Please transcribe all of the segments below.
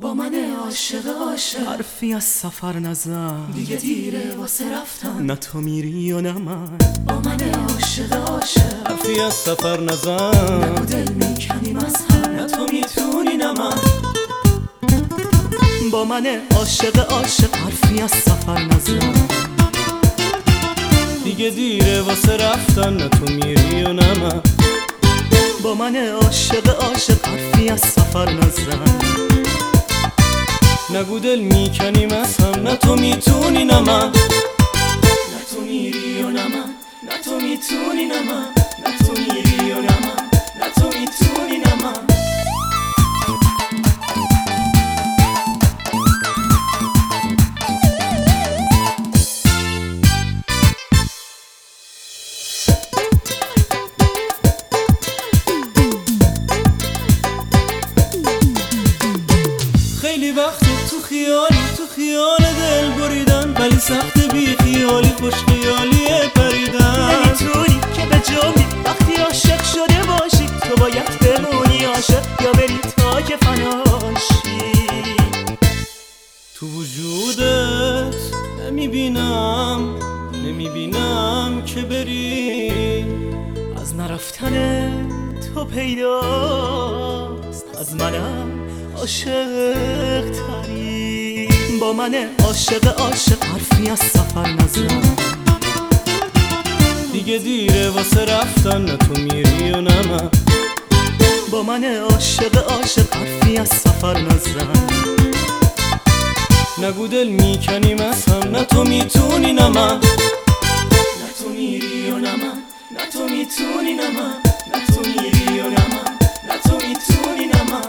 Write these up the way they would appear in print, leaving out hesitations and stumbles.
با من عاشق حرفی از سفر نزن، دیگه دیره واسه رفتن. نه تو میری و نه من. با من عاشق حرفی از سفر نزن، نگو دل میکنیم از هم. نه تو میتونی نه من. با من عاشق حرفی از سفر نزن، دیگه دیره واسه رفتن. نه تو میری و نه من. با من عاشق حرفی از سفر نزن، نگو دل میکنیم از هم. نه تو میتونی نه من. نه تو میری و نه من. نه تو میتونی نه من. نه تو میری و نه من. نه تو میتونی نه من. خیلی وقت تو خیال دل بریدن، ولی سخت بی خیالی خوش خیالی پریدن. نمیتونی که به جامی وقتی عاشق شده باشی. تو باید بمونی عاشق یا بری تا که فناشی. تو وجودت نمیبینم که بری. از نرفتن تو پیداست از منم عاشق تری. با من عاشق حرفی از سفر نزن، دیگه دیره واسه رفتن. نه تو میری و نه من. با من عاشق حرفی از سفر نزن، نگو دل میکنیم از هم. نه تو میتونی نه من. نه تو میری و نه من. نه تو میتونی نه من. نه تو میری و نه من. نه تو میتونی نه من.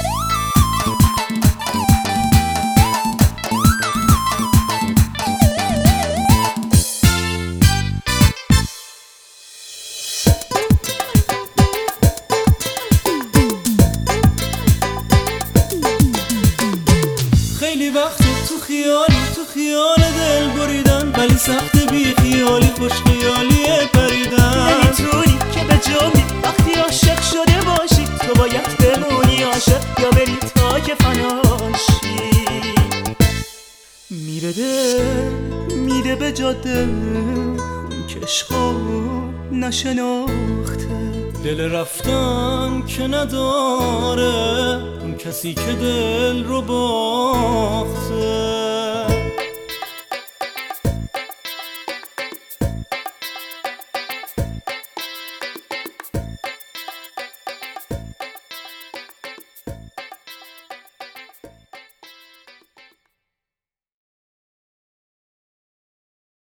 خیلی وقت تو خیال دل بریدن، ولی سخت بی خیالی خوش خیالی پریدن. نمیتونی که به جامی وقتی عاشق شده باشی. تو باید بمونی عاشق یا بری تا که فناشی. میره به جاده اون که عشقو نشناخته. دل رفتن که نداره اون کسی که دل رو باخته.